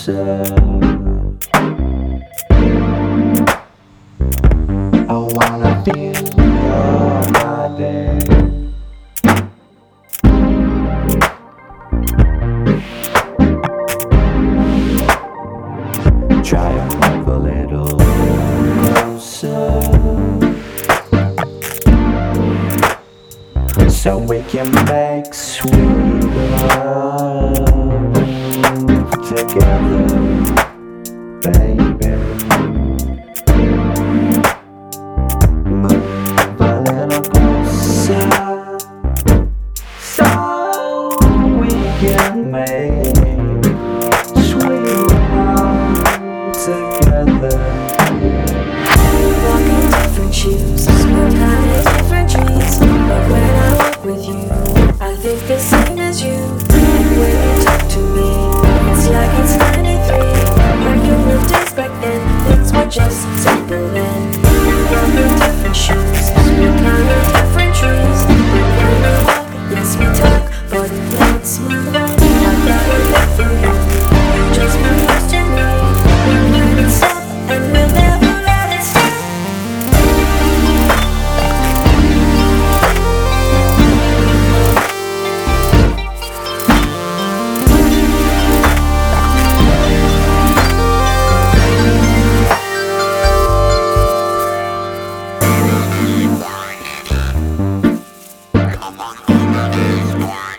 closer. I wanna feel your body. Try to move a little closer, so we can make sweet love together, baby. Move a little closer, so we can make sweet love together. Walking different shoes, we're having different dreams. But when I walk with you, I think the same as you. And when you talk to me, it's like it's 93. I can live days back then, things were just simple then. Walking different shoes, we're climbing different trees. But when we walk, yes we talk, but let's move on. I got a love for you, you just move close to me. We'll never stop, and we'll never let it stop. Come on,